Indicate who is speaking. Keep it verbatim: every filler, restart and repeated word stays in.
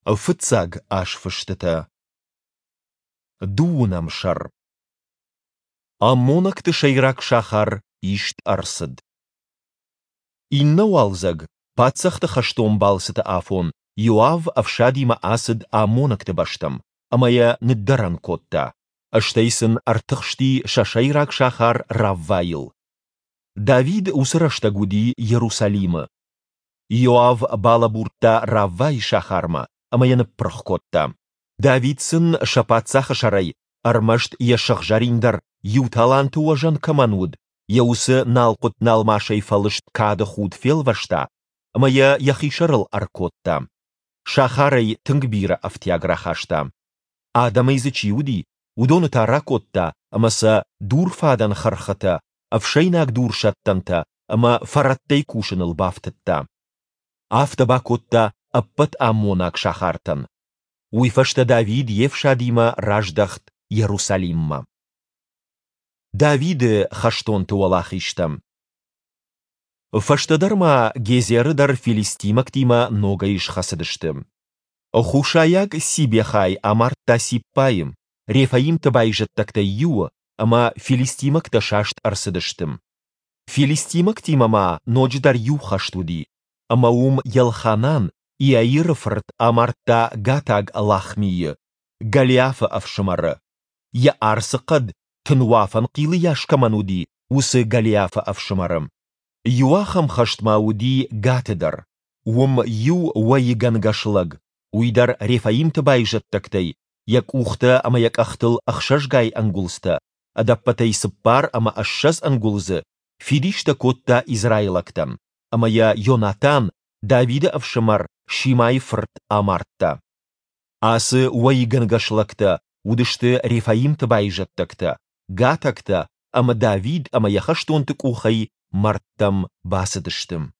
Speaker 1: Фыцаг аш фыштыта. Дуунам шар. Аммонак тышайрак шахар ишт арсыд. Инна уалзаг, пацахты хаштом балсыты афон, Йоав авшадима асыд аммонакты баштам, амая ниддаран котта. Аштайсын артықшти шашайрак шахар раввайыл. Давид усырашта гуди Иерусалимы. Йоав балабурта раввай шахарма, амаяны прохкотта. Давидсын шапатсаха шарай, армашт яшахжариндар, юталанты уажан камануд, яусы налқут налмашай фалышт кады худ фелвашта, амая яхишарыл аркотта. Шахарай тынгбира автиаграхашта. Адамайзы чиуди, удоны таракотта, амаса дурфадан хархата, авшайнак дуршаттанта, ама фараттай кушыныл бафтытта. Автабакотта аппат аммонак шахартан. Уйфашта Давид евшадима раждахт Иерусалимма. Давиды хаштон туалахиштам. Фаштадарма гезерыдар филистимактима ногайш хасыдыштым. Хушаяк сибехай амартта сиппайым, Рефаим табайжаттакта юа, ама филистимакта шашт арсыдыштым. Филистимактимама ночдар ю хаштуди, ама ум Ялханан и Аирфрт амартта гатаг лахмие, Галиафа авшамары. Я арсықад тынуафан қилы яшкамануди, усы Галиафа авшамарым. Юахам хаштмауди гатыдар, ум ю уайгангашлаг, уйдар Рефаим табайжаттактай, як ухта ама як ахтыл ахшашгай ангулста, адаппатай сыппар ама ашшас ангулзы, фидишта котта Израилактам, ама я Йонатан, Давида авшамар, Шимай фрт амартта. Асы уайгангашлакта, удышты Рефаим табайжаттакта, гатакта, ама Давид ама яхаштонтык ухай марттам басыдыштым.